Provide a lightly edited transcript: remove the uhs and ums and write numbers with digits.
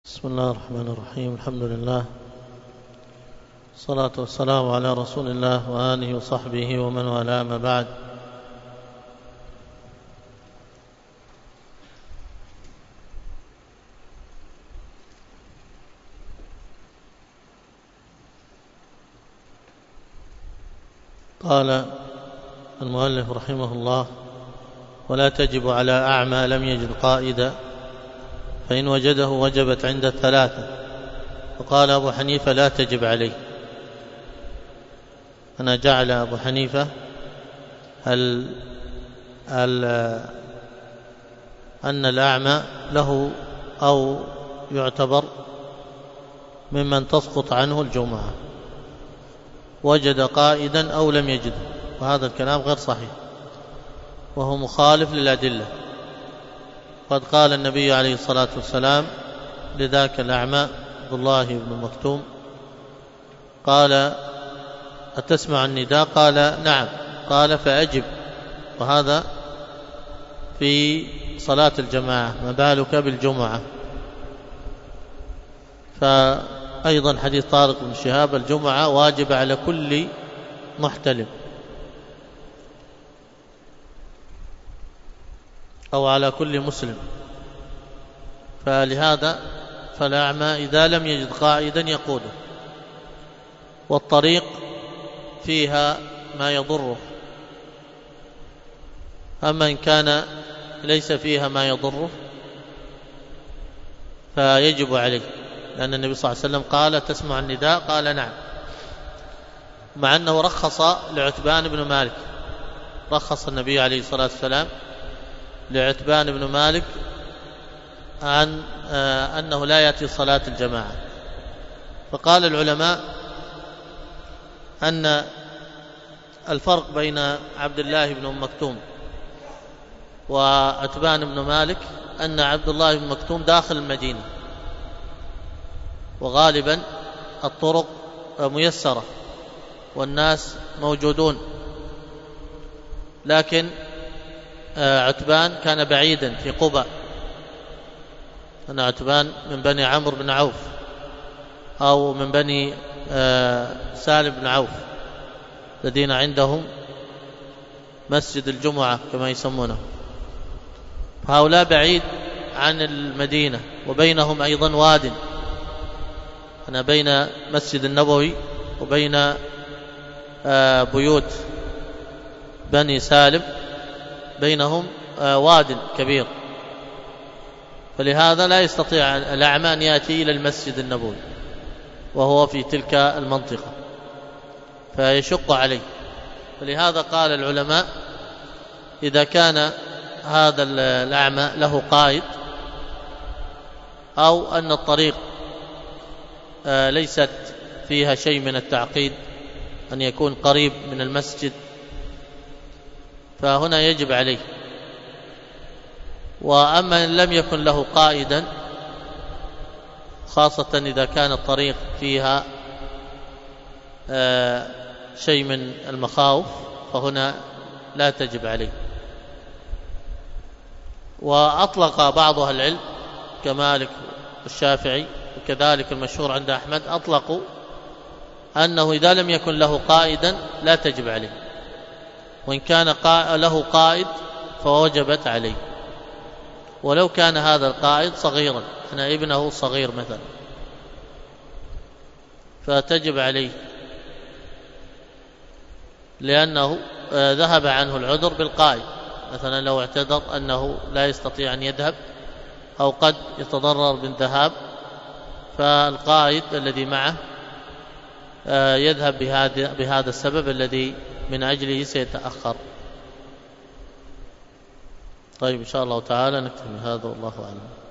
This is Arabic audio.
بسم الله الرحمن الرحيم. الحمد لله، الصلاة والسلام على رسول الله وآله وصحبه ومن والاه، ما بعد. قال المؤلف رحمه الله: ولا تجب على أعمى لم يجد قائدا، فإن وجده وجبت عند الثلاثة. وقال أبو حنيفة: لا تجب عليه. أنا جعل أبو حنيفة أن الأعمى له أو يعتبر ممن تسقط عنه الجمعة، وجد قائدا أو لم يجده، وهذا الكلام غير صحيح وهو مخالف للأدلة. قد قال النبي عليه الصلاة والسلام لذاك الأعمى عبد الله بن مكتوم، قال: أتسمع النداء؟ قال: نعم. قال: فأجب. وهذا في صلاة الجماعة، ما بالك بالجمعة؟ فأيضا حديث طارق بن شهاب: الجمعة واجب على كل محتلم أو على كل مسلم. فلهذا فالأعمى إذا لم يجد قائدا يقوده، والطريق فيها ما يضره. أما إن كان ليس فيها ما يضره فيجب عليه، لأن النبي صلى الله عليه وسلم قال: تسمع النداء؟ قال: نعم. مع أنه رخص لعتبان بن مالك، رخص النبي عليه الصلاة والسلام لعتبان بن مالك عن أنه لا يأتي صلاة الجماعة. فقال العلماء أن الفرق بين عبد الله بن مكتوم وعتبان بن مالك أن عبد الله بن مكتوم داخل المدينة، وغالبا الطرق ميسرة والناس موجودون، لكن عتبان كان بعيدا في قباء. أنا عتبان من بني عمرو بن عوف أو من بني سالم بن عوف الذين عندهم مسجد الجمعة كما يسمونه، فهؤلاء بعيد عن المدينة، وبينهم أيضا واد. أنا بين مسجد النبوي وبين بيوت بني سالم بينهم واد كبير، فلهذا لا يستطيع الأعمى أن يأتي إلى المسجد النبوي وهو في تلك المنطقة، فيشق عليه. فلهذا قال العلماء: إذا كان هذا الأعمى له قائد، أو أن الطريق ليست فيها شيء من التعقيد، أن يكون قريب من المسجد، فهنا يجب عليه. وأما إن لم يكن له قائدا، خاصة إذا كان الطريق فيها شيء من المخاوف، فهنا لا تجب عليه. وأطلق بعض أهل العلم كمالك والشافعي وكذلك المشهور عند أحمد، أطلقوا أنه إذا لم يكن له قائدا لا تجب عليه، وإن كان له قائد فوجبت عليه، ولو كان هذا القائد صغيرا، أنا ابنه صغير مثلا، فتجب عليه، لأنه ذهب عنه العذر بالقائد. مثلا لو اعتذر أنه لا يستطيع أن يذهب أو قد يتضرر بالذهاب، فالقائد الذي معه يذهب بهذا السبب الذي من أجله سيتأخر. طيب، إن شاء الله تعالى نكتفي هذا، والله أعلم.